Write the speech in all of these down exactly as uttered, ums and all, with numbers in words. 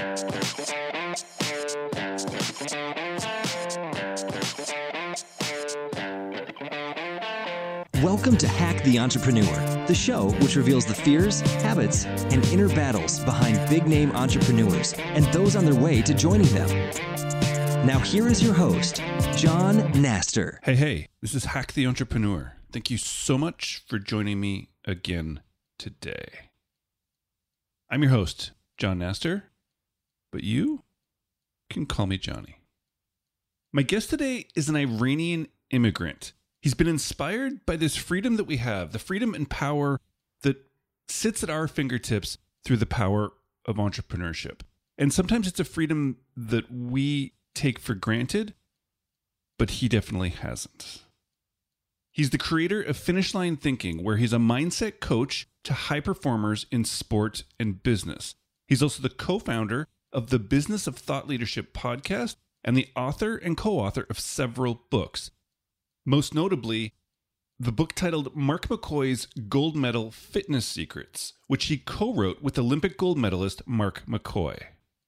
Welcome to Hack the Entrepreneur, the show which reveals the fears, habits, and inner battles behind big-name entrepreneurs and those on their way to joining them. Now here is your host, John Naster. Hey, hey, this is Hack the Entrepreneur. Thank you so much for joining me again today. I'm your host, John Naster, but you can call me Johnny. My guest today is an Iranian immigrant. He's been inspired by this freedom that we have, the freedom and power that sits at our fingertips through the power of entrepreneurship. And sometimes it's a freedom that we take for granted, but he definitely hasn't. He's the creator of Finish Line Thinking, where he's a mindset coach to high performers in sport and business. He's also the co-founder of the Business of Thought Leadership podcast and the author and co-author of several books. Most notably, the book titled Mark McCoy's Gold Medal Fitness Secrets, which he co-wrote with Olympic gold medalist Mark McCoy.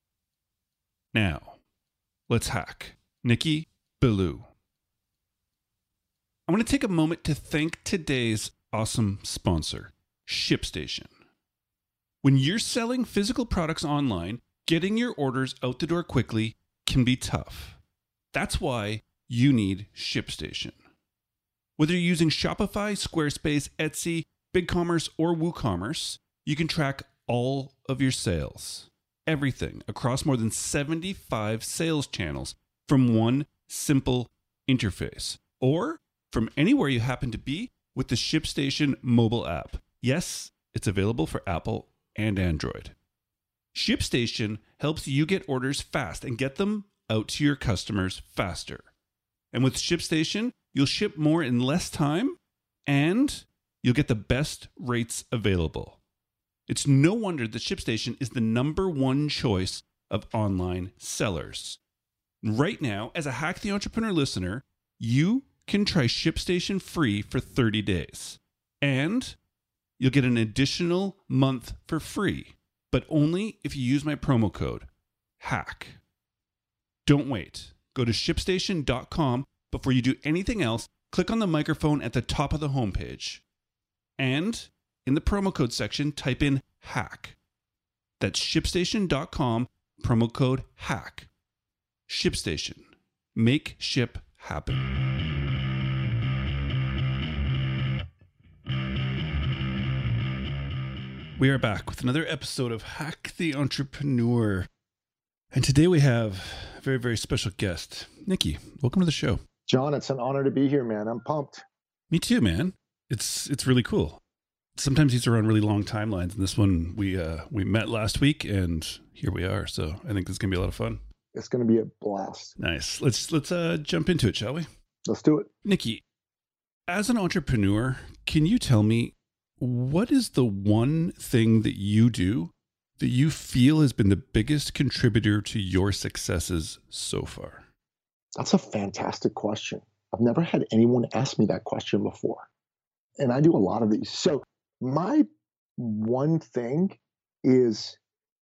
Now, let's hack Nikki Billou. I want to take a moment to thank today's awesome sponsor, ShipStation. When you're selling physical products online, getting your orders out the door quickly can be tough. That's why you need ShipStation. Whether you're using Shopify, Squarespace, Etsy, BigCommerce, or WooCommerce, you can track all of your sales, everything across more than seventy-five sales channels from one simple interface, or from anywhere you happen to be with the ShipStation mobile app. Yes, it's available for Apple and Android. ShipStation helps you get orders fast and get them out to your customers faster. And with ShipStation, you'll ship more in less time, and you'll get the best rates available. It's no wonder that ShipStation is the number one choice of online sellers. Right now, as a Hack the Entrepreneur listener, you can try ShipStation free for thirty days. And you'll get an additional month for free, but only if you use my promo code, HACK. Don't wait. Go to shipstation dot com. Before you do anything else, click on the microphone at the top of the homepage. And in the promo code section, type in HACK. That's shipstation dot com, promo code HACK. ShipStation. Make ship happen. We are back with another episode of Hack the Entrepreneur. And today we have a very, very special guest. Nikki, welcome to the show. John, it's an honor to be here, man. I'm pumped. Me too, man. It's it's really cool. Sometimes these are on really long timelines, and this one we uh, we met last week, and here we are. So I think this is gonna be a lot of fun. It's gonna be a blast. Nice. Let's let's uh, jump into it, shall we? Let's do it. Nikki, as an entrepreneur, can you tell me what is the one thing that you do that you feel has been the biggest contributor to your successes so far? That's a fantastic question. I've never had anyone ask me that question before. And I do a lot of these. So my one thing is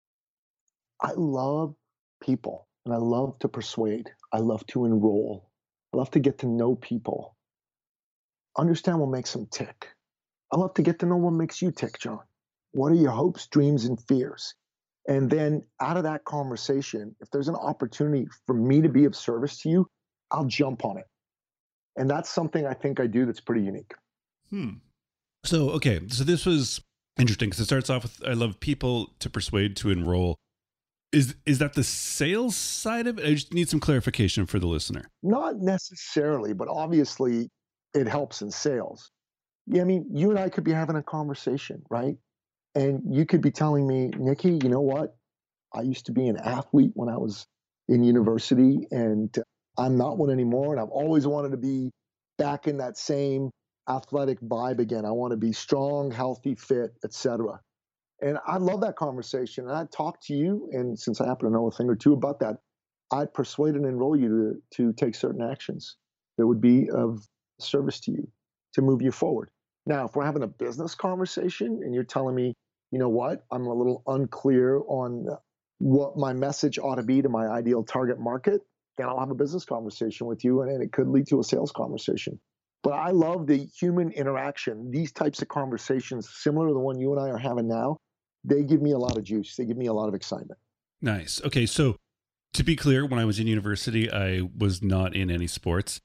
I love people and I love to persuade. I love to enroll. I love to get to know people. Understand what makes them tick. I love to get to know what makes you tick, John. What are your hopes, dreams, and fears? And then out of that conversation, if there's an opportunity for me to be of service to you, I'll jump on it. And that's something I think I do that's pretty unique. Hmm. So, okay. So this was interesting because it starts off with, I love people to persuade, to enroll. Is is that the sales side of it? I just need some clarification for the listener. Not necessarily, but obviously it helps in sales. Yeah, I mean, you and I could be having a conversation, right? And you could be telling me, Nikki, you know what? I used to be an athlete when I was in university, and I'm not one anymore. And I've always wanted to be back in that same athletic vibe again. I want to be strong, healthy, fit, et cetera. And I love that conversation. And I'd talk to you, and since I happen to know a thing or two about that, I'd persuade and enroll you to, to take certain actions that would be of service to you to move you forward. Now, if we're having a business conversation and you're telling me, you know what, I'm a little unclear on what my message ought to be to my ideal target market, then I'll have a business conversation with you, and, and it could lead to a sales conversation. But I love the human interaction. These types of conversations, similar to the one you and I are having now, they give me a lot of juice. They give me a lot of excitement. Nice. Okay, so to be clear, when I was in university, I was not in any sports.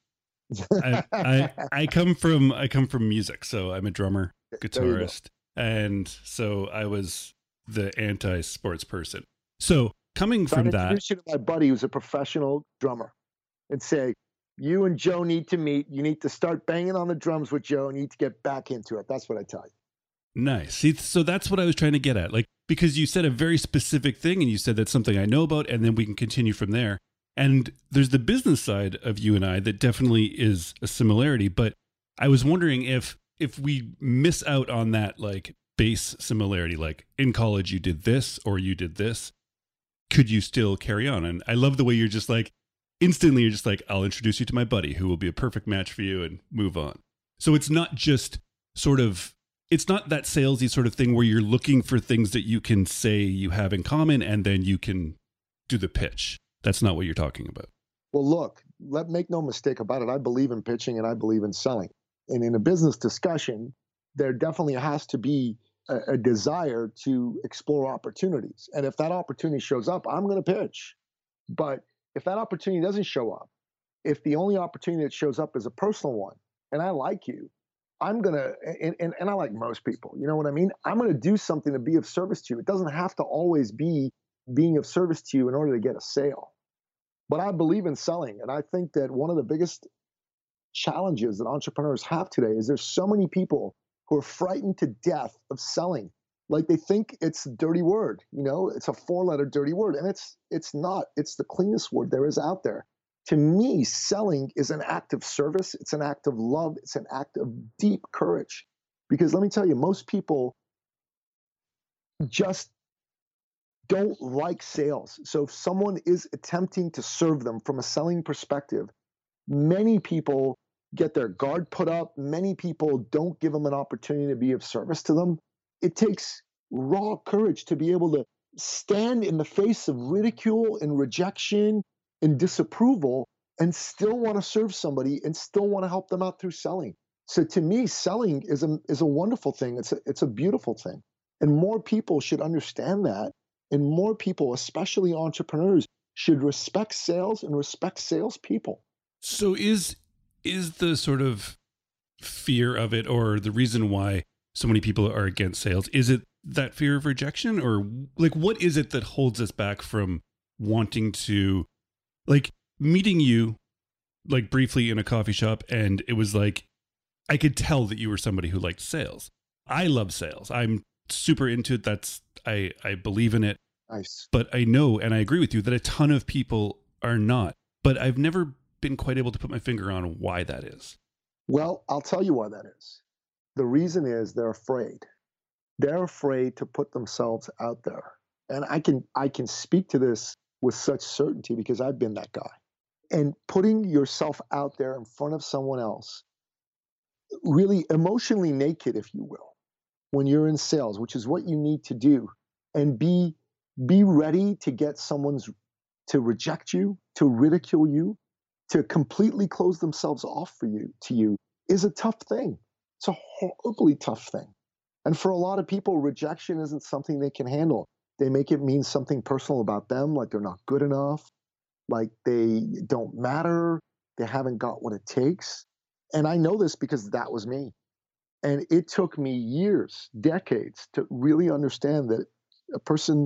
I, I I come from I come from music, so I'm a drummer, guitarist, and so I was the anti-sports person. So coming so from I'd that, introduce you to my buddy who's a professional drummer, and say, you and Joe need to meet. You need to start banging on the drums with Joe, and you need to get back into it. That's what I tell you. Nice. See, so that's what I was trying to get at, like because you said a very specific thing, and you said that's something I know about, and then we can continue from there. And there's the business side of you and I that definitely is a similarity. But I was wondering if if we miss out on that like base similarity, like in college you did this or you did this, could you still carry on? And I love the way you're just like, instantly you're just like, I'll introduce you to my buddy who will be a perfect match for you and move on. So it's not just sort of, it's not that salesy sort of thing where you're looking for things that you can say you have in common and then you can do the pitch. That's not what you're talking about. Well, look, let make no mistake about it. I believe in pitching and I believe in selling. And in a business discussion, there definitely has to be a, a desire to explore opportunities. And if that opportunity shows up, I'm going to pitch. But if that opportunity doesn't show up, if the only opportunity that shows up is a personal one, and I like you, I'm going to, and, and, and I like most people, you know what I mean? I'm going to do something to be of service to you. It doesn't have to always be being of service to you in order to get a sale. But I believe in selling. And I think that one of the biggest challenges that entrepreneurs have today is there's so many people who are frightened to death of selling. Like they think it's a dirty word, you know, it's a four-letter dirty word. And it's it's not. It's the cleanest word there is out there. To me, selling is an act of service. It's an act of love. It's an act of deep courage. Because let me tell you, most people just don't like sales. So if someone is attempting to serve them from a selling perspective, many people get their guard put up. Many people don't give them an opportunity to be of service to them. It takes raw courage to be able to stand in the face of ridicule and rejection and disapproval and still want to serve somebody and still want to help them out through selling. So to me, selling is a, is a wonderful thing. It's a, it's a beautiful thing. And more people should understand that. And more people, especially entrepreneurs, should respect sales and respect salespeople. So is is the sort of fear of it, or the reason why so many people are against sales, is it that fear of rejection, or like what is it that holds us back from wanting to, like meeting you like briefly in a coffee shop, and it was like I could tell that you were somebody who liked sales. I love sales. I'm super into it. That's I, I believe in it. Nice. But I know, and I agree with you, that a ton of people are not. But I've never been quite able to put my finger on why that is. Well, I'll tell you why that is. The reason is they're afraid. They're afraid to put themselves out there. And I can I can speak to this with such certainty because I've been that guy. And putting yourself out there in front of someone else, really emotionally naked, if you will, when you're in sales, which is what you need to do, and be be ready to get someone's to reject you, to ridicule you, to completely close themselves off for you to you is a tough thing. It's a horribly tough thing. And for a lot of people, rejection isn't something they can handle. They make it mean something personal about them, like they're not good enough, like they don't matter, they haven't got what it takes. And I know this because that was me. And it took me years, decades, to really understand that a person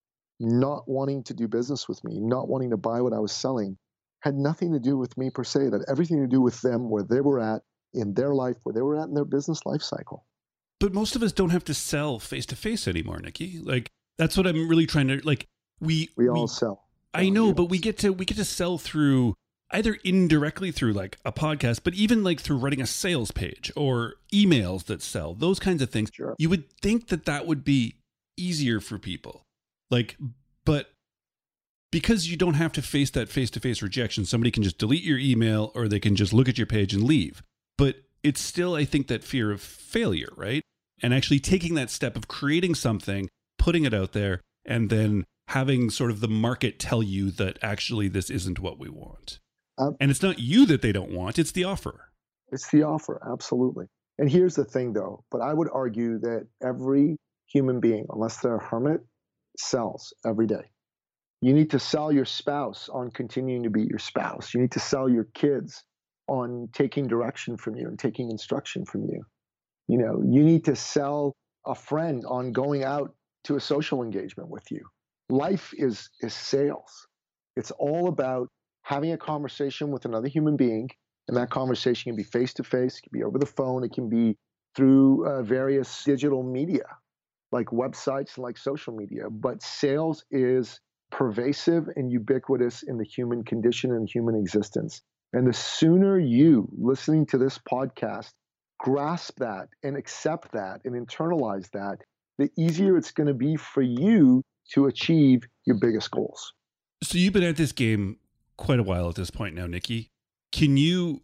not wanting to do business with me, not wanting to buy what I was selling, had nothing to do with me per se. That everything to do with them, where they were at in their life, where they were at in their business life cycle. But most of us don't have to sell face to face anymore, Nicky. Like that's what I'm really trying to like. We we all we, sell. I know, but we get to we get to sell through either indirectly through like a podcast, but even like through writing a sales page or emails that sell, those kinds of things. Sure. You would think that that would be easier for people. Like, but because you don't have to face that face-to-face rejection, somebody can just delete your email or they can just look at your page and leave. But it's still, I think, that fear of failure, right? And actually taking that step of creating something, putting it out there, and then having sort of the market tell you that actually this isn't what we want. Um, and it's not you that they don't want, it's the offer. It's the offer, absolutely. And here's the thing, though, but I would argue that every human being, unless they're a hermit, sells every day. You need to sell your spouse on continuing to be your spouse. You need to sell your kids on taking direction from you and taking instruction from you. You know, you need to sell a friend on going out to a social engagement with you. Life is is sales. It's all about having a conversation with another human being, and that conversation can be face-to-face, it can be over the phone, it can be through uh, various digital media, like websites and like social media. But sales is pervasive and ubiquitous in the human condition and human existence. And the sooner you, listening to this podcast, grasp that and accept that and internalize that, the easier it's going to be for you to achieve your biggest goals. So you've been at this game quite a while at this point now, Nicky. Can you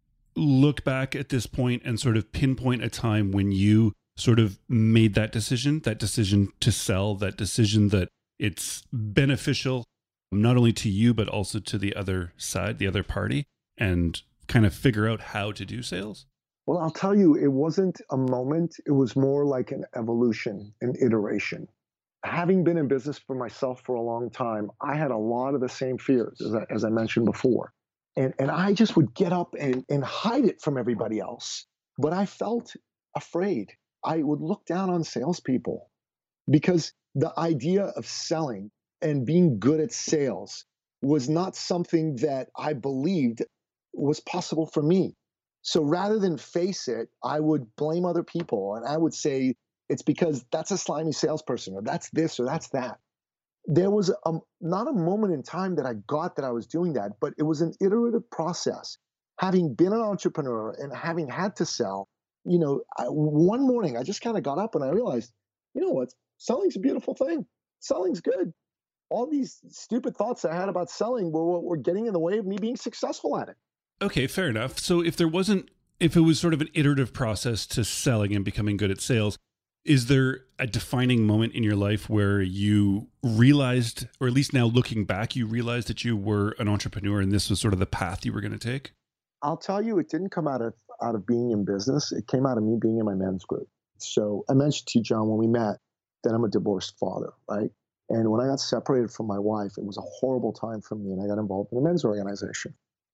look back at this point and sort of pinpoint a time when you sort of made that decision, that decision to sell, that decision that it's beneficial not only to you, but also to the other side, the other party, and kind of figure out how to do sales? Well, I'll tell you, it wasn't a moment. It was more like an evolution, an iteration. Having been in business for myself for a long time, I had a lot of the same fears, as I, as I mentioned before. And, and I just would get up and, and hide it from everybody else. But I felt afraid. I would look down on salespeople because the idea of selling and being good at sales was not something that I believed was possible for me. So rather than face it, I would blame other people. And I would say, it's because that's a slimy salesperson, or that's this, or that's that. There was a, not a moment in time that I got that I was doing that, but it was an iterative process. Having been an entrepreneur and having had to sell, you know, I, one morning I just kind of got up and I realized, you know what, selling's a beautiful thing. Selling's good. All these stupid thoughts I had about selling were what were getting in the way of me being successful at it. Okay, fair enough. So if there wasn't, if it was sort of an iterative process to selling and becoming good at sales, is there a defining moment in your life where you realized, or at least now looking back, you realized that you were an entrepreneur and this was sort of the path you were going to take? I'll tell you, it didn't come out of out of being in business. It came out of me being in my men's group. So I mentioned to you, John, when we met, that I'm a divorced father, right? And when I got separated from my wife, it was a horrible time for me, and I got involved in a men's organization.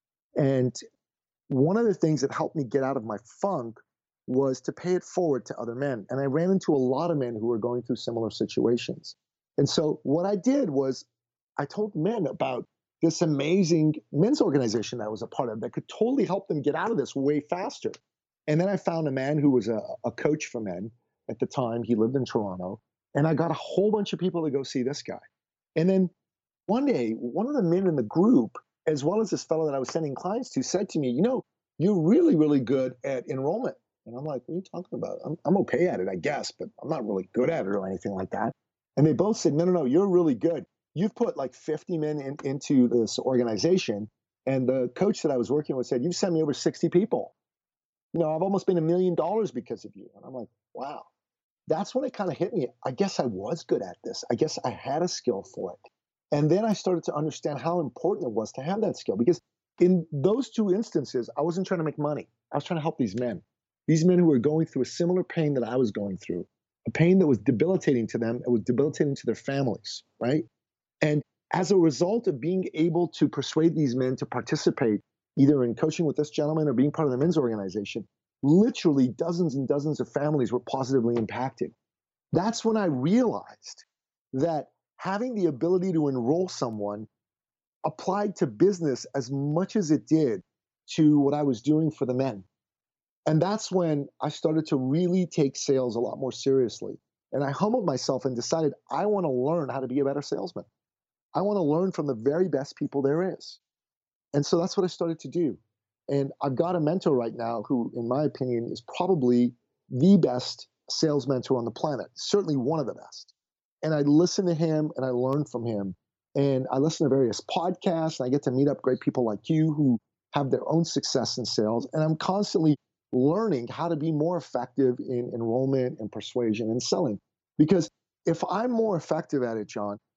And one of the things that helped me get out of my funk was to pay it forward to other men. And I ran into a lot of men who were going through similar situations. And so what I did was I told men about this amazing men's organization that I was a part of that could totally help them get out of this way faster. And then I found a man who was a, a coach for men at the time. He lived in Toronto. And I got a whole bunch of people to go see this guy. And then one day, one of the men in the group, as well as this fellow that I was sending clients to, said to me, you know, you're really, really good at enrollment. And I'm like, what are you talking about? I'm, I'm okay at it, I guess, but I'm not really good at it or anything like that. And they both said, no, no, no, you're really good. You've put like fifty men in, into this organization. And the coach that I was working with said, you've sent me over sixty people. You know, I've almost been a million dollars because of you. And I'm like, wow. That's when it kind of hit me. I guess I was good at this. I guess I had a skill for it. And then I started to understand how important it was to have that skill. Because in those two instances, I wasn't trying to make money. I was trying to help these men. These men who were going through a similar pain that I was going through, a pain that was debilitating to them, it was debilitating to their families, right? And as a result of being able to persuade these men to participate either in coaching with this gentleman or being part of the men's organization, literally dozens and dozens of families were positively impacted. That's when I realized that having the ability to enroll someone applied to business as much as it did to what I was doing for the men. And that's when I started to really take sales a lot more seriously. And I humbled myself and decided I want to learn how to be a better salesman. I want to learn from the very best people there is. And so that's what I started to do. And I've got a mentor right now who, in my opinion, is probably the best sales mentor on the planet, certainly one of the best. And I listen to him and I learn from him. And I listen to various podcasts and I get to meet up great people like you who have their own success in sales. And I'm constantly learning how to be more effective in enrollment and persuasion and selling. Because if I'm more effective at it, John,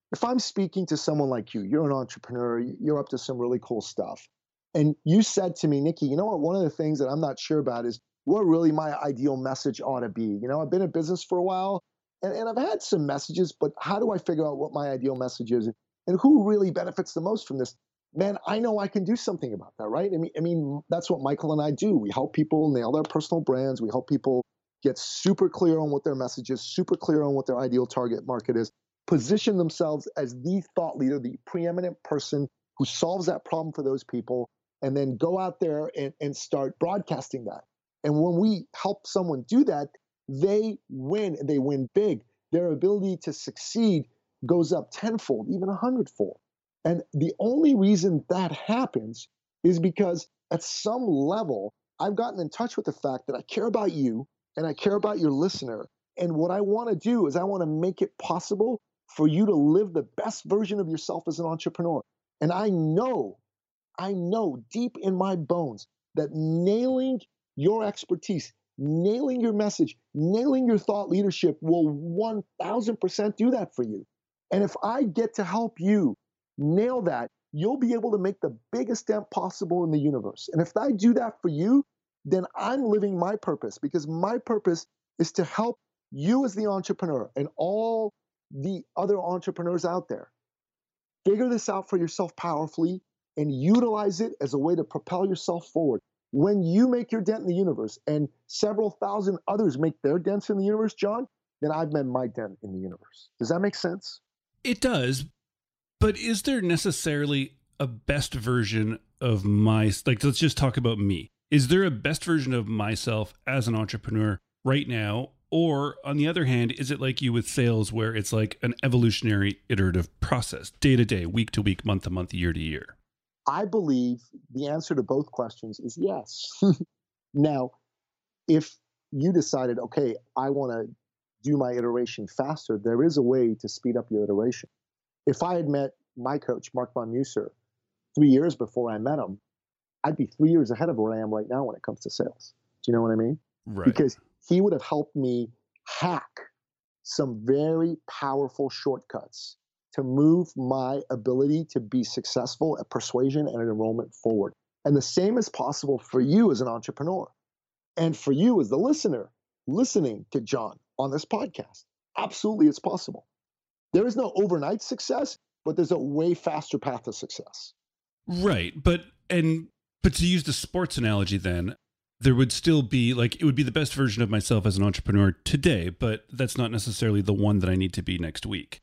If I'm speaking to someone like you, you're an entrepreneur, you're up to some really cool stuff. And you said to me, Nikki, you know what? One of the things that I'm not sure about is what really my ideal message ought to be. You know, I've been in business for a while and, and I've had some messages, but how do I figure out what my ideal message is and who really benefits the most from this? Man, I know I can do something about that, right? I mean, I mean, that's what Michael and I do. We help people nail their personal brands. We help people get super clear on what their message is, super clear on what their ideal target market is, position themselves as the thought leader, the preeminent person who solves that problem for those people, and then go out there and, and start broadcasting that. And when we help someone do that, they win, and they win big. Their ability to succeed goes up tenfold, even a hundredfold. And the only reason that happens is because at some level, I've gotten in touch with the fact that I care about you and I care about your listener. And what I want to do is I want to make it possible for you to live the best version of yourself as an entrepreneur. And I know, I know deep in my bones that nailing your expertise, nailing your message, nailing your thought leadership will one thousand percent do that for you. And if I get to help you nail that, you'll be able to make the biggest dent possible in the universe. And if I do that for you, then I'm living my purpose, because my purpose is to help you as the entrepreneur and all the other entrepreneurs out there figure this out for yourself powerfully and utilize it as a way to propel yourself forward. When you make your dent in the universe and several thousand others make their dents in the universe, John, then I've made my dent in the universe. Does that make sense? It does. But is there necessarily a best version of my, like, let's just talk about me. Is there a best version of myself as an entrepreneur right now? Or on the other hand, is it like you with sales where it's like an evolutionary iterative process, day to day, week to week, month to month, year to year? I believe the answer to both questions is yes. Now, if you decided, okay, I want to do my iteration faster, there is a way to speed up your iteration. If I had met my coach, Mark von Musser, three years before I met him, I'd be three years ahead of where I am right now when it comes to sales. Do you know what I mean? Right. Because he would have helped me hack some very powerful shortcuts to move my ability to be successful at persuasion and at enrollment forward. And the same is possible for you as an entrepreneur and for you as the listener listening to John on this podcast. Absolutely, it's possible. There is no overnight success, but there's a way faster path to success. Right. But, and, but to use the sports analogy then, there would still be like, it would be the best version of myself as an entrepreneur today, but that's not necessarily the one that I need to be next week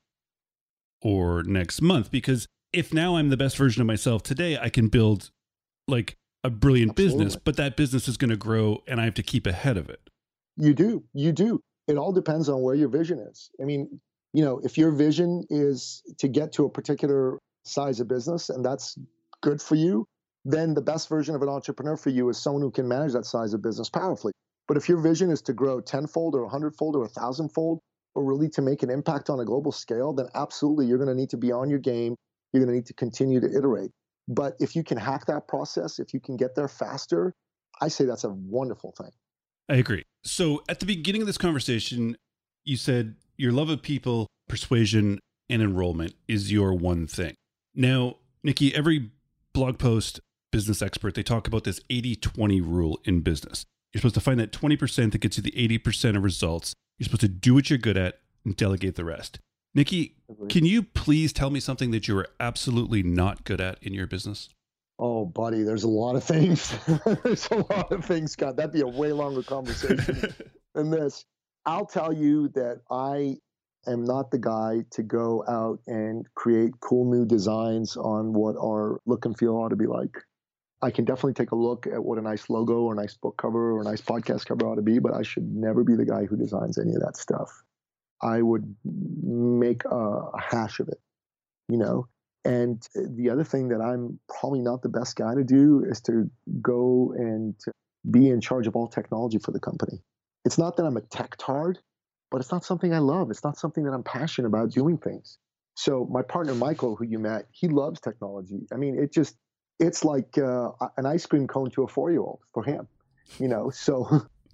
or next month. Because if now I'm the best version of myself today, I can build like a brilliant Absolutely. business, but that business is going to grow and I have to keep ahead of it. You do. You do. It all depends on where your vision is. I mean, you know, if your vision is to get to a particular size of business and that's good for you, then the best version of an entrepreneur for you is someone who can manage that size of business powerfully. But if your vision is to grow tenfold or a hundredfold or a thousandfold, or really to make an impact on a global scale, then absolutely you're going to need to be on your game. You're going to need to continue to iterate. But if you can hack that process, if you can get there faster, I say that's a wonderful thing. I agree. So at the beginning of this conversation, you said your love of people, persuasion, and enrollment is your one thing. Now, Nikki, every blog post, business expert, they talk about this eighty twenty rule in business. You're supposed to find that twenty percent that gets you the eighty percent of results. You're supposed to do what you're good at and delegate the rest. Nikki, can you please tell me something that you are absolutely not good at in your business? Oh, buddy, there's a lot of things. There's a lot of things, Scott. That'd be a way longer conversation than this. I'll tell you that I am not the guy to go out and create cool new designs on what our look and feel ought to be like. I can definitely take a look at what a nice logo or a nice book cover or a nice podcast cover ought to be, but I should never be the guy who designs any of that stuff. I would make a, a hash of it, you know? And the other thing that I'm probably not the best guy to do is to go and to be in charge of all technology for the company. It's not that I'm a tech tard, but it's not something I love. It's not something that I'm passionate about doing things. So my partner, Michael, who you met, he loves technology. I mean, it just, it's like uh, an ice cream cone to a four-year-old for him, you know? So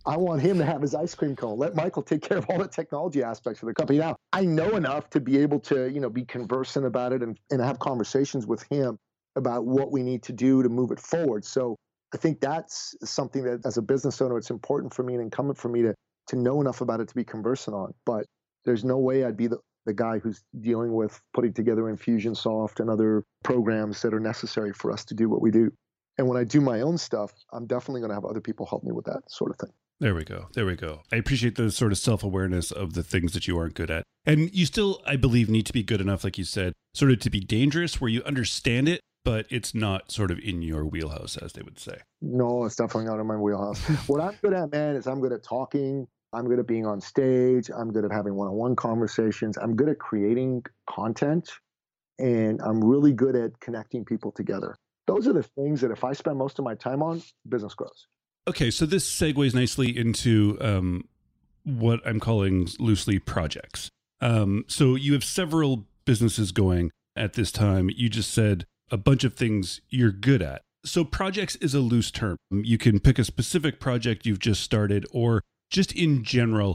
I want him to have his ice cream cone. Let Michael take care of all the technology aspects of the company. Now, I know enough to be able to, you know, be conversant about it and, and have conversations with him about what we need to do to move it forward. So I think that's something that as a business owner, it's important for me and incumbent for me to, to know enough about it to be conversant on. But there's no way I'd be the, the guy who's dealing with putting together Infusionsoft and other programs that are necessary for us to do what we do. And when I do my own stuff, I'm definitely going to have other people help me with that sort of thing. There we go. There we go. I appreciate the sort of self-awareness of the things that you aren't good at. And you still, I believe, need to be good enough, like you said, sort of to be dangerous where you understand it, but it's not sort of in your wheelhouse, as they would say. No, it's definitely not in my wheelhouse. What I'm good at, man, is I'm good at talking. I'm good at being on stage. I'm good at having one-on-one conversations. I'm good at creating content. And I'm really good at connecting people together. Those are the things that if I spend most of my time on, business grows. Okay, so this segues nicely into um, what I'm calling loosely projects. Um, so you have several businesses going at this time. You just said a bunch of things you're good at. So projects is a loose term. You can pick a specific project you've just started, or just in general,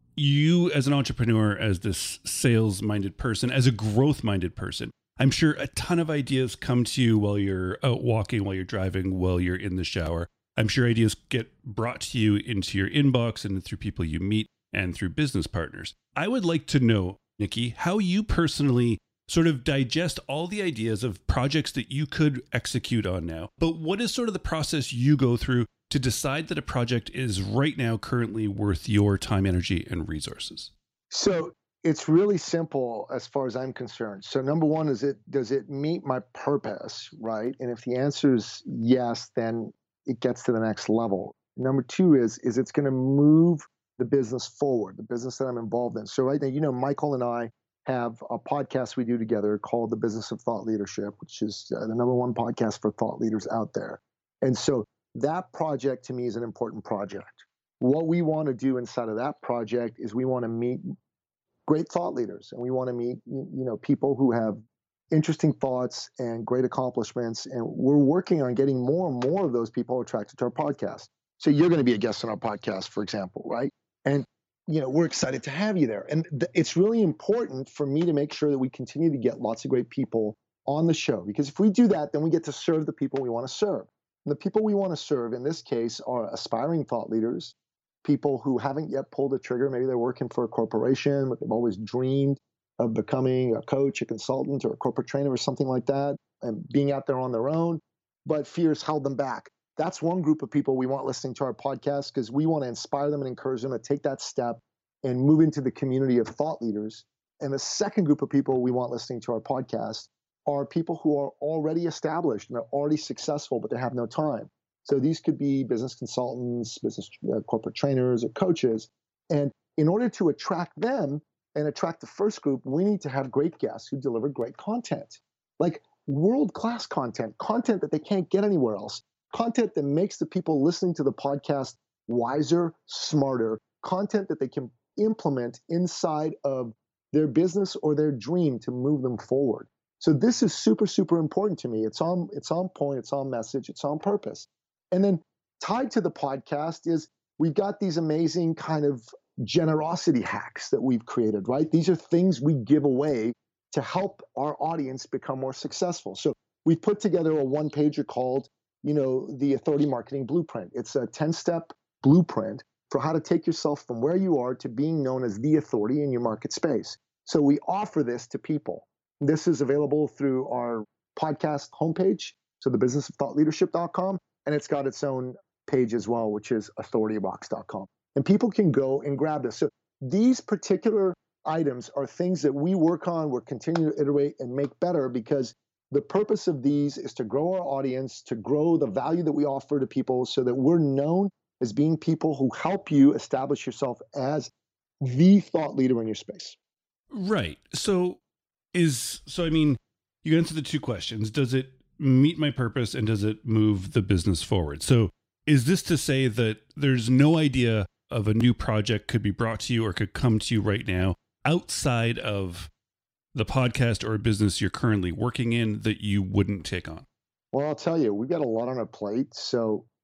you as an entrepreneur, as this sales-minded person, as a growth-minded person, I'm sure a ton of ideas come to you while you're out walking, while you're driving, while you're in the shower. I'm sure ideas get brought to you into your inbox and through people you meet and through business partners. I would like to know, Nikki, how you personally sort of digest all the ideas of projects that you could execute on now. But what is sort of the process you go through to decide that a project is right now currently worth your time, energy, and resources? So it's really simple as far as I'm concerned. So number one is it does it meet my purpose, right? And if the answer is yes, then it gets to the next level. Number two is, is it's going to move the business forward, the business that I'm involved in. So right now, you know, Michael and I have a podcast we do together called The Business of Thought Leadership, which is uh, the number one podcast for thought leaders out there. And so that project to me is an important project. What we want to do inside of that project is we want to meet great thought leaders, and we want to meet, you know, people who have interesting thoughts and great accomplishments. And we're working on getting more and more of those people attracted to our podcast. So you're going to be a guest on our podcast, for example, right? And, you know, we're excited to have you there. And th- it's really important for me to make sure that we continue to get lots of great people on the show, because if we do that, then we get to serve the people we want to serve. And the people we want to serve in this case are aspiring thought leaders, people who haven't yet pulled the trigger. Maybe they're working for a corporation, but they've always dreamed of becoming a coach, a consultant, or a corporate trainer or something like that, and being out there on their own, but fears held them back. That's one group of people we want listening to our podcast, because we want to inspire them and encourage them to take that step and move into the community of thought leaders. And the second group of people we want listening to our podcast are people who are already established and are already successful, but they have no time. So these could be business consultants, business uh, corporate trainers, or coaches. And in order to attract them and attract the first group, we need to have great guests who deliver great content, like world-class content, content that they can't get anywhere else, content that makes the people listening to the podcast wiser, smarter, content that they can implement inside of their business or their dream to move them forward. So this is super, super important to me. It's on, it's on point, it's on message, it's on purpose. And then tied to the podcast is we've got these amazing kind of generosity hacks that we've created, right? These are things we give away to help our audience become more successful. So we've put together a one-pager called, you know, the Authority Marketing Blueprint. It's a ten-step blueprint for how to take yourself from where you are to being known as the authority in your market space. So we offer this to people. This is available through our podcast homepage, so the business of thought leadership dot com, and it's got its own page as well, which is authority rocks dot com. And people can go and grab this. So these particular items are things that we work on, we're continuing to iterate and make better, because the purpose of these is to grow our audience, to grow the value that we offer to people so that we're known as being people who help you establish yourself as the thought leader in your space. Right. So is, so I mean, you answer the two questions. Does it meet my purpose and does it move the business forward? So is this to say that there's no idea of a new project could be brought to you or could come to you right now outside of the podcast or a business you're currently working in that you wouldn't take on? Well, I'll tell you, we've got a lot on our plate. So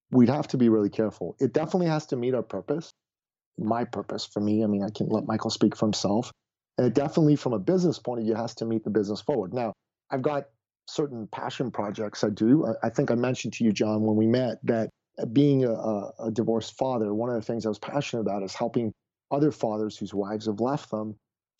we'd have to be really careful. It definitely has to meet our purpose, my purpose for me. I mean, I can let Michael speak for himself. And it definitely, from a business point of view, has to meet the business forward. Now, I've got certain passion projects I do. I, I think I mentioned to you, John, when we met, that being a, a divorced father, one of the things I was passionate about is helping other fathers whose wives have left them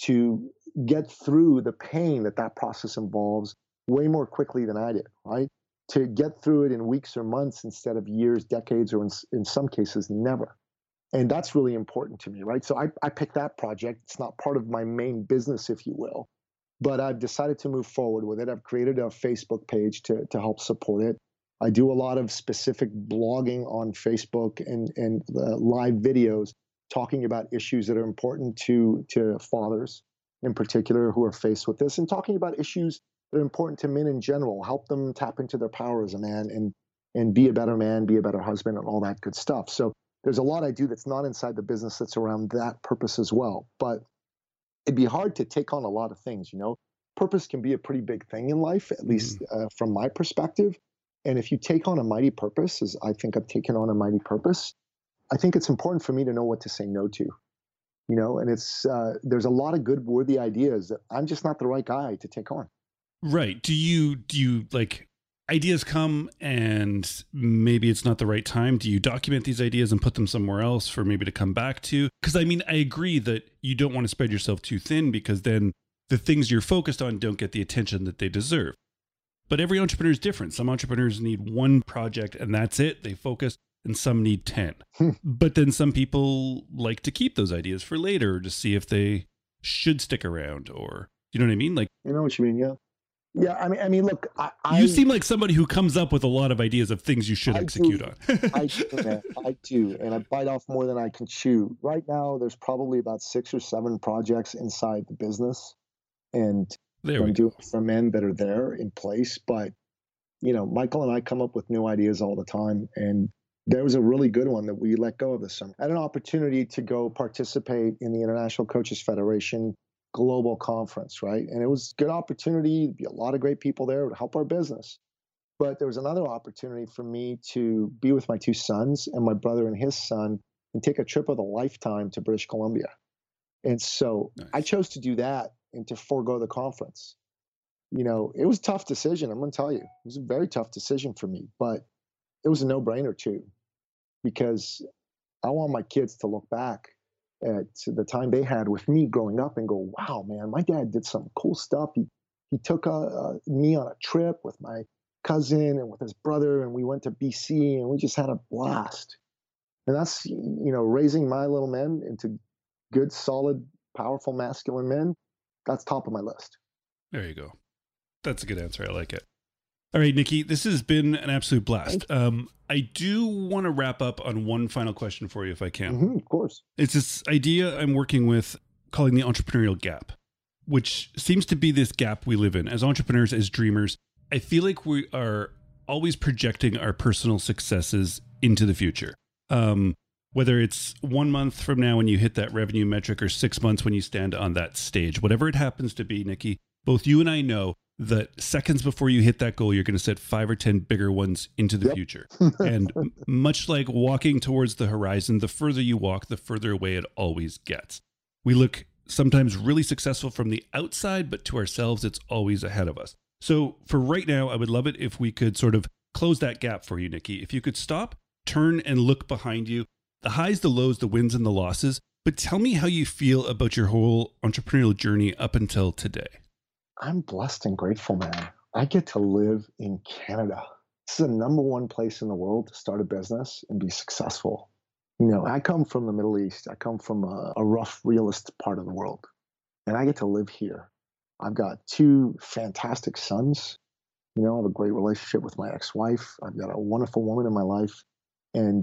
to get through the pain that that process involves way more quickly than I did, right? To get through it in weeks or months instead of years, decades, or in, in some cases, never. And that's really important to me, right? So I, I picked that project. It's not part of my main business, if you will, but I've decided to move forward with it. I've created a Facebook page to, to help support it. I do a lot of specific blogging on Facebook and, and uh, live videos talking about issues that are important to, to fathers in particular who are faced with this, and talking about issues that are important to men in general, help them tap into their power as a man and, and be a better man, be a better husband, and all that good stuff. So there's a lot I do that's not inside the business that's around that purpose as well. But it'd be hard to take on a lot of things, you know. Purpose can be a pretty big thing in life, at least uh, from my perspective. And if you take on a mighty purpose, as I think I've taken on a mighty purpose, I think it's important for me to know what to say no to, you know. And it's uh, there's a lot of good, worthy ideas that I'm just not the right guy to take on. Right. Do you, do you like ideas come and maybe it's not the right time? Do you document these ideas and put them somewhere else for maybe to come back to? Because I mean, I agree that you don't want to spread yourself too thin, because then the things you're focused on don't get the attention that they deserve. But every entrepreneur is different. Some entrepreneurs need one project and that's it. They focus, and some need ten. Hmm. But then some people like to keep those ideas for later to see if they should stick around, or, you know what I mean? Like, you know what you mean? Yeah. Yeah, I mean, I mean, look, I, I you seem like somebody who comes up with a lot of ideas of things you should I execute do, on. I do, man. I do, and I bite off more than I can chew. Right now, there's probably about six or seven projects inside the business, and there we I'm go. doing for men that are there in place. But you know, Michael and I come up with new ideas all the time, and there was a really good one that we let go of this summer. I had an opportunity to go participate in the International Coaches Federation global conference, right? And it was a good opportunity. There'd be a lot of great people there. It would help our business. But there was another opportunity for me to be with my two sons and my brother and his son and take a trip of a lifetime to British Columbia. And so nice. I chose to do that and to forego the conference. You know, it was a tough decision. I'm going to tell you, it was a very tough decision for me, but it was a no-brainer too, because I want my kids to look back at the time they had with me growing up and go, wow, man, my dad did some cool stuff. He he took a, a, me on a trip with my cousin and with his brother, and we went to B C and we just had a blast. And that's, you know, raising my little men into good, solid, powerful, masculine men. That's top of my list. There you go. That's a good answer. I like it. All right, Nikki, this has been an absolute blast. Um, I do want to wrap up on one final question for you, if I can. Mm-hmm, of course. It's this idea I'm working with calling the entrepreneurial gap, which seems to be this gap we live in. As entrepreneurs, as dreamers, I feel like we are always projecting our personal successes into the future. Um, whether it's one month from now when you hit that revenue metric or six months when you stand on that stage, whatever it happens to be, Nikki, both you and I know that seconds before you hit that goal, you're going to set five or ten bigger ones into the yep. future. And much like walking towards the horizon, the further you walk, the further away it always gets. We look sometimes really successful from the outside, but to ourselves, it's always ahead of us. So for right now, I would love it if we could sort of close that gap for you, Nikki. If you could stop, turn, and look behind you, the highs, the lows, the wins, and the losses, but tell me how you feel about your whole entrepreneurial journey up until today. I'm blessed and grateful, man. I get to live in Canada. This is the number one place in the world to start a business and be successful. You know, I come from the Middle East. I come from a, a rough, realist part of the world, and I get to live here. I've got two fantastic sons. You know, I have a great relationship with my ex-wife. I've got a wonderful woman in my life, and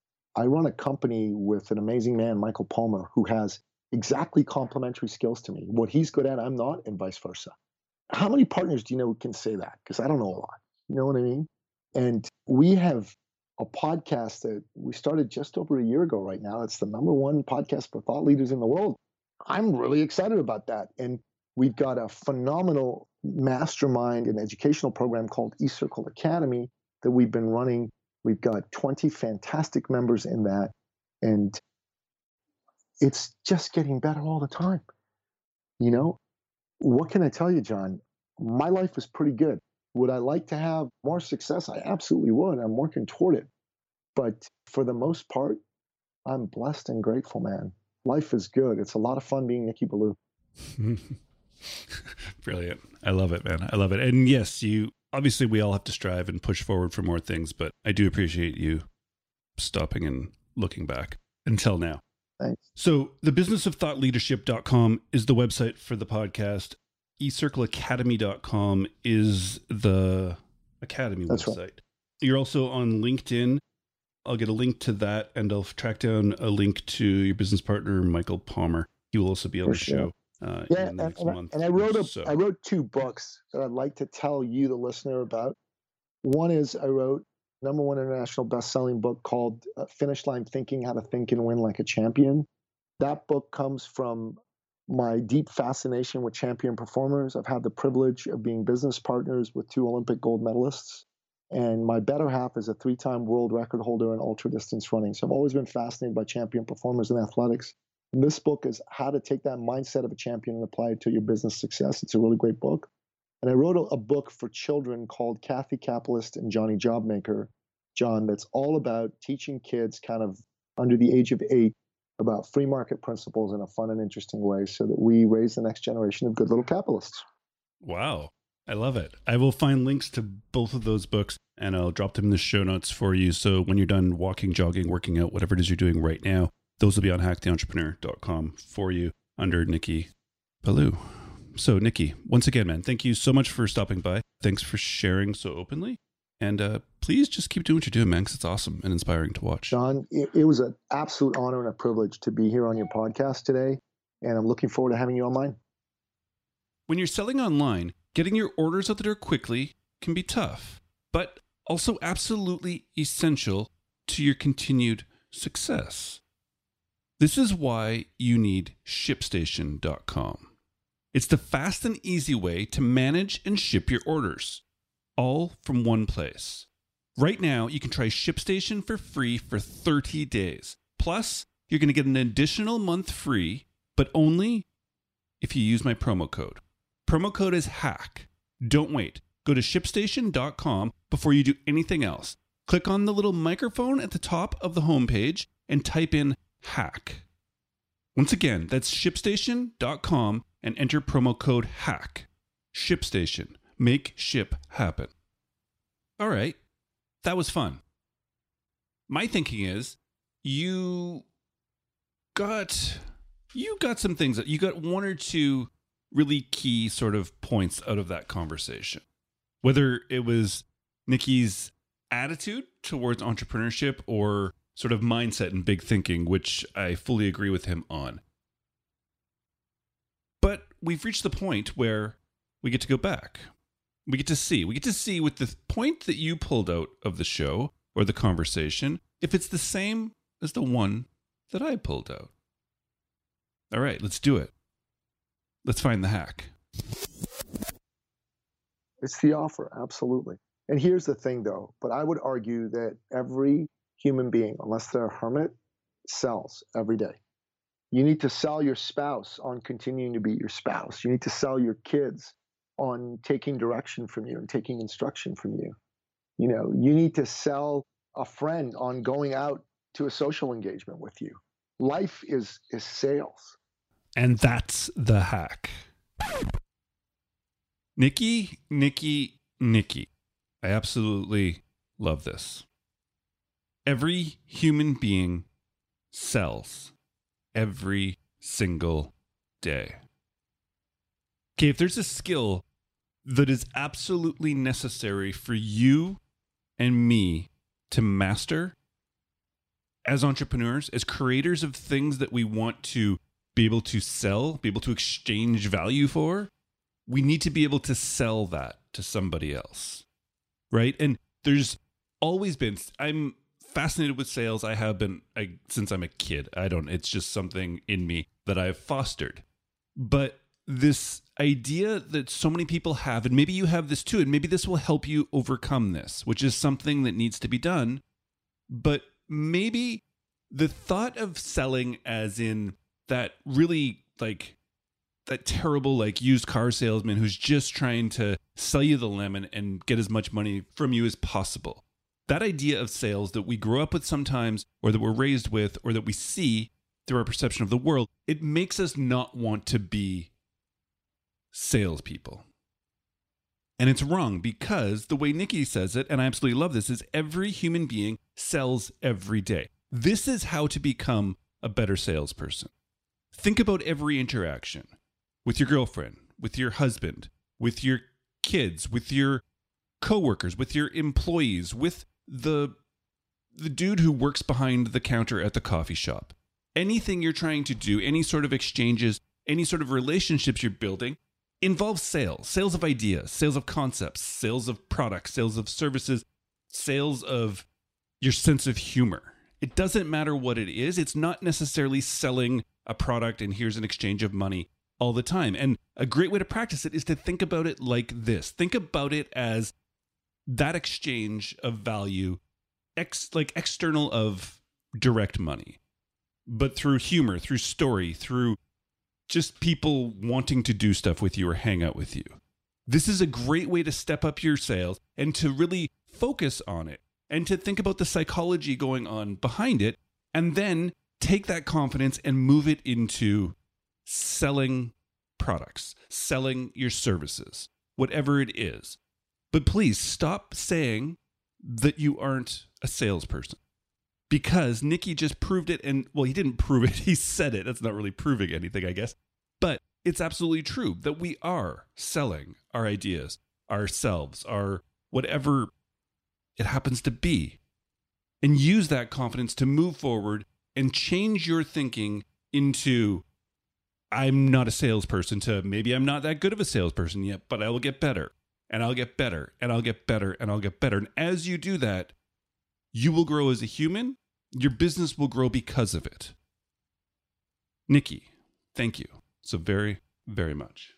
I run a company with an amazing man, Michael Palmer, who has exactly complementary skills to me. What he's good at, I'm not, and vice versa. How many partners do you know who can say that? Because I don't know a lot. You know what I mean? And we have a podcast that we started just over a year ago right now. It's the number one podcast for thought leaders in the world. I'm really excited about that. And we've got a phenomenal mastermind and educational program called eCircle Academy that we've been running We've got twenty fantastic members in that. And it's just getting better all the time. You know, what can I tell you, John? My life is pretty good. Would I like to have more success? I absolutely would. I'm working toward it. But for the most part, I'm blessed and grateful, man. Life is good. It's a lot of fun being Nicky Billou. Brilliant. I love it, man. I love it. And yes, you obviously we all have to strive and push forward for more things, but I do appreciate you stopping and looking back until now. Thanks. So the business of thought leadership dot com is the website for the podcast. e circle academy dot com is the Academy That's website. Right. You're also on LinkedIn. I'll get a link to that, and I'll track down a link to your business partner, Michael Palmer. He will also be on For the sure. show. Uh, yeah, in the and, next and, month I, and I wrote a, so. I wrote two books that I'd like to tell you, the listener, about. One is I wrote number one international best-selling book called uh, Finish Line Thinking: How to Think and Win Like a Champion. That book comes from my deep fascination with champion performers. I've had the privilege of being business partners with two Olympic gold medalists. And my better half is a three-time world record holder in ultra-distance running. So I've always been fascinated by champion performers in athletics. And this book is how to take that mindset of a champion and apply it to your business success. It's a really great book. And I wrote a, a book for children called Kathy Capitalist and Johnny Jobmaker, John, that's all about teaching kids kind of under the age of eight about free market principles in a fun and interesting way so that we raise the next generation of good little capitalists. Wow. I love it. I will find links to both of those books and I'll drop them in the show notes for you. So when you're done walking, jogging, working out, whatever it is you're doing right now, those will be on hack the entrepreneur dot com for you under Nicky Billou. So Nicky, once again, man, thank you so much for stopping by. Thanks for sharing so openly. And uh, please just keep doing what you're doing, man, because it's awesome and inspiring to watch. John, it, it was an absolute honor and a privilege to be here on your podcast today. And I'm looking forward to having you on mine. When you're selling online, getting your orders out the door quickly can be tough, but also absolutely essential to your continued success. This is why you need ShipStation dot com. It's the fast and easy way to manage and ship your orders, all from one place. Right now, you can try ShipStation for free for thirty days. Plus, you're going to get an additional month free, but only if you use my promo code. Promo code is HACK. Don't wait. Go to ShipStation dot com before you do anything else. Click on the little microphone at the top of the homepage and type in HACK. Once again, that's ShipStation dot com and enter promo code HACK. ShipStation. Make ship happen. All right. That was fun. My thinking is you got you got some things that you got one or two really key sort of points out of that conversation. Whether it was Nicky's attitude towards entrepreneurship or sort of mindset and big thinking, which I fully agree with him on. But we've reached the point where we get to go back. We get to see. We get to see with the point that you pulled out of the show or the conversation, if it's the same as the one that I pulled out. All right, let's do it. Let's find the hack. It's the offer, absolutely. And here's the thing, though, but I would argue that every human being, unless they're a hermit, sells every day. You need to sell your spouse on continuing to be your spouse. You need to sell your kids on taking direction from you and taking instruction from you. You know, you need to sell a friend on going out to a social engagement with you. Life is is sales. And that's the hack. Nicky, Nicky, Nicky. I absolutely love this. Every human being sells every single day. Okay, if there's a skill that is absolutely necessary for you and me to master as entrepreneurs, as creators of things that we want to be able to sell, be able to exchange value for, we need to be able to sell that to somebody else, right? And there's always been, I'm fascinated with sales. I have been I, since I'm a kid. I don't, it's just something in me that I've fostered. But this idea that so many people have, and maybe you have this too, and maybe this will help you overcome this, which is something that needs to be done, but maybe the thought of selling as in that really like that terrible like used car salesman who's just trying to sell you the lemon and get as much money from you as possible. That idea of sales that we grow up with sometimes, or that we're raised with, or that we see through our perception of the world, it makes us not want to be salespeople. And it's wrong, because the way Nikki says it, and I absolutely love this, is every human being sells every day. This is how to become a better salesperson. Think about every interaction with your girlfriend, with your husband, with your kids, with your coworkers, with your employees, with the the dude who works behind the counter at the coffee shop. Anything you're trying to do, any sort of exchanges, any sort of relationships you're building, involves sales, sales of ideas, sales of concepts, sales of products, sales of services, sales of your sense of humor. It doesn't matter what it is. It's not necessarily selling a product and here's an exchange of money all the time. And a great way to practice it is to think about it like this. Think about it as that exchange of value, ex, like external of direct money, but through humor, through story, through just people wanting to do stuff with you or hang out with you. This is a great way to step up your sales and to really focus on it and to think about the psychology going on behind it, and then take that confidence and move it into selling products, selling your services, whatever it is. But please stop saying that you aren't a salesperson, because Nikki just proved it. And well, he didn't prove it. He said it. That's not really proving anything, I guess. But it's absolutely true that we are selling our ideas, ourselves, our whatever it happens to be, and use that confidence to move forward and change your thinking into, I'm not a salesperson, to maybe I'm not that good of a salesperson yet, but I will get better. And I'll get better, and I'll get better, and I'll get better. And as you do that, you will grow as a human. Your business will grow because of it. Nikki, thank you so very, very much.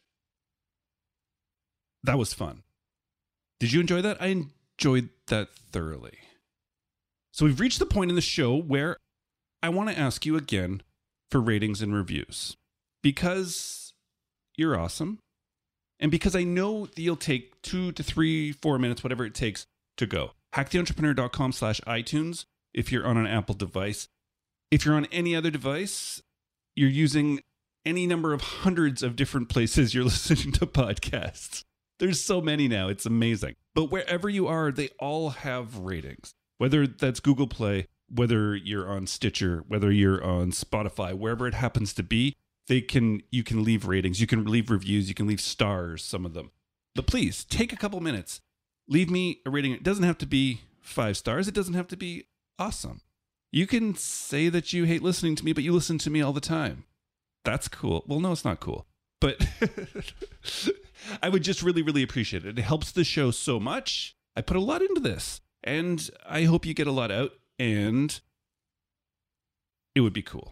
That was fun. Did you enjoy that? I enjoyed that thoroughly. So we've reached the point in the show where I want to ask you again for ratings and reviews, because you're awesome. And because I know that you'll take two to three, four minutes, whatever it takes to go. hacktheentrepreneur.com slash iTunes if you're on an Apple device. If you're on any other device, you're using any number of hundreds of different places you're listening to podcasts. There's so many now. It's amazing. But wherever you are, they all have ratings. Whether that's Google Play, whether you're on Stitcher, whether you're on Spotify, wherever it happens to be, They can, you can leave ratings, you can leave reviews, you can leave stars, some of them. But please take a couple minutes, leave me a rating. It doesn't have to be five stars. It doesn't have to be awesome. You can say that you hate listening to me, but you listen to me all the time. That's cool. Well, no, it's not cool, but I would just really, really appreciate it. It helps the show so much. I put a lot into this, and I hope you get a lot out, and it would be cool.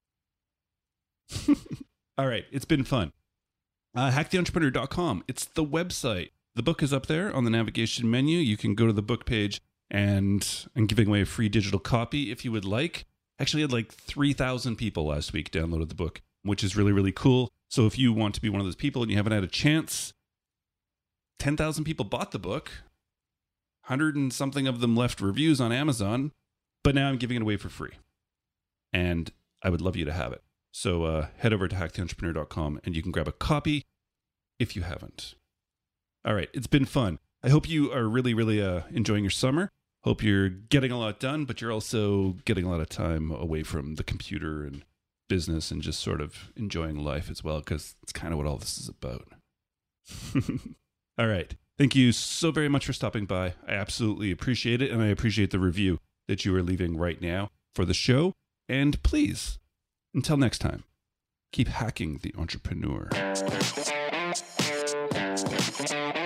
All right, it's been fun. Uh, hack the entrepreneur dot com. It's the website. The book is up there on the navigation menu. You can go to the book page, and I'm giving away a free digital copy if you would like. Actually, I had like three thousand people last week downloaded the book, which is really, really cool. So if you want to be one of those people and you haven't had a chance, ten thousand people bought the book. one hundred and something of them left reviews on Amazon. But now I'm giving it away for free. And I would love you to have it. So uh, head over to hack the entrepreneur dot com and you can grab a copy if you haven't. All right, it's been fun. I hope you are really, really uh, enjoying your summer. Hope you're getting a lot done, but you're also getting a lot of time away from the computer and business and just sort of enjoying life as well, because it's kind of what all this is about. All right. Thank you so very much for stopping by. I absolutely appreciate it, and I appreciate the review that you are leaving right now for the show. And please, until next time, keep hacking the entrepreneur.